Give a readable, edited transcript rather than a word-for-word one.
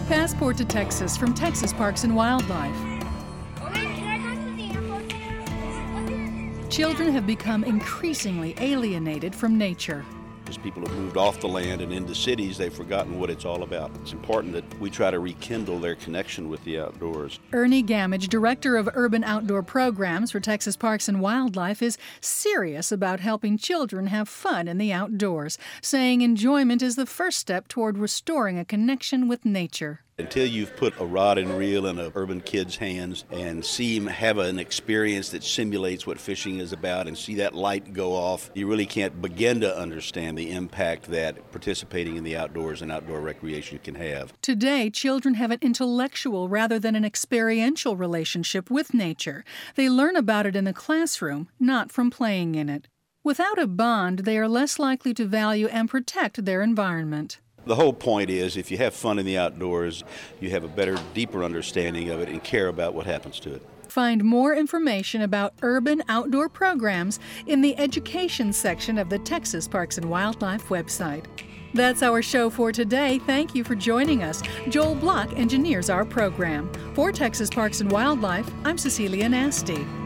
Passport to Texas from Texas Parks and Wildlife. Children have become increasingly alienated from nature. As people have moved off the land and into cities, they've forgotten what it's all about. It's important that we try to rekindle their connection with the outdoors. Ernie Gamage, Director of Urban Outdoor Programs for Texas Parks and Wildlife, is serious about helping children have fun in the outdoors, saying enjoyment is the first step toward restoring a connection with nature. Until you've put a rod and reel in an urban kid's hands and see him have an experience that simulates what fishing is about and see that light go off, you really can't begin to understand the impact that participating in the outdoors and outdoor recreation can have. Today, children have an intellectual rather than an experiential relationship with nature. They learn about it in the classroom, not from playing in it. Without a bond, they are less likely to value and protect their environment. The whole point is, if you have fun in the outdoors, you have a better, deeper understanding of it and care about what happens to it. Find more information about urban outdoor programs in the education section of the Texas Parks and Wildlife website. That's our show for today. Thank you for joining us. Joel Block engineers our program. For Texas Parks and Wildlife, I'm Cecilia Nasty.